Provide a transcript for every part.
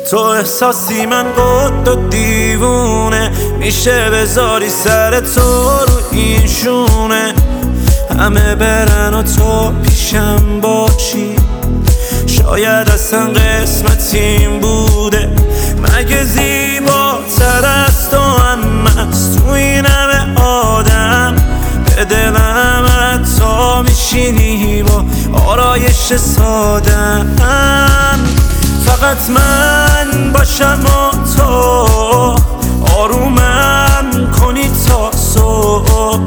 تو احساسی من قد و دیوونه، میشه بذاری سر تو رو این شونه. همه برن و تو پیشم باشی، شاید اصلا قسمتیم بوده. مگه زیباتر از تو هم هست تو این همه آدم؟ به دلم حتی میشینی با آرایش سادم. فقط من باشم و تو آرومم کنی تا صبح،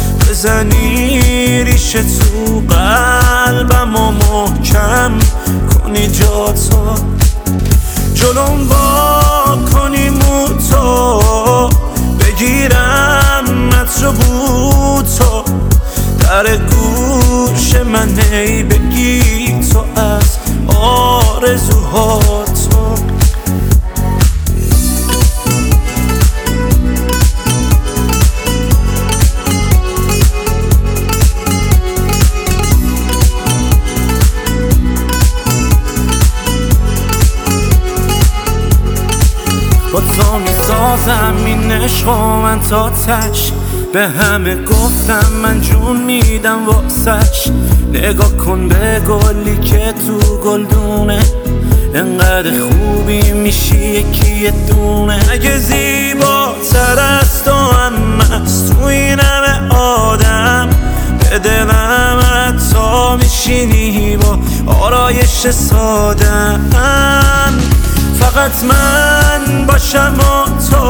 بزنی ریشه تو قلبم و محکم کنی جاتو، جلوم با کنی موتو، بگیرم عطر بوتو در گوش من، ای بگی تو از آرزوهاتو. با تو میسازم این عشق و من تا تش، به همه گفتم من جون میدم واسش. نگاه کن به گلی که تو گلدونه، انقدر خوبی میشی یکی دونه. اگه زیباتر از تو هم هست تو این همه آدم؟ به دلم حتی میشینی با آرایش سادم. فقط من باشم و تو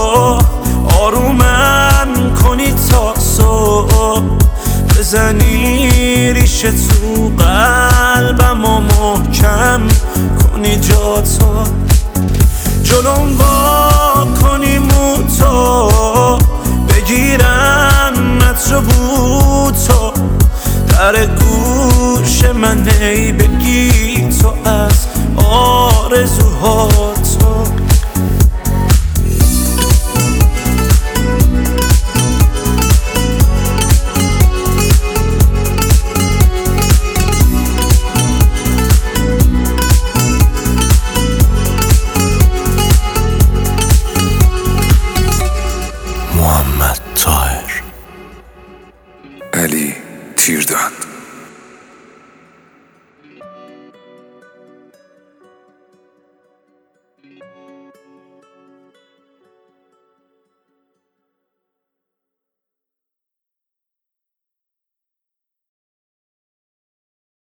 آرومم کنی تا صبح، بزنی ریشه تو قلبم و محکم کنی جاتو، جلوم با کنی موتو، بگیرم عطر بوتو در گوش من، ای بگی تو از آرزوهاتو. محمد طاهر، علی تیردان.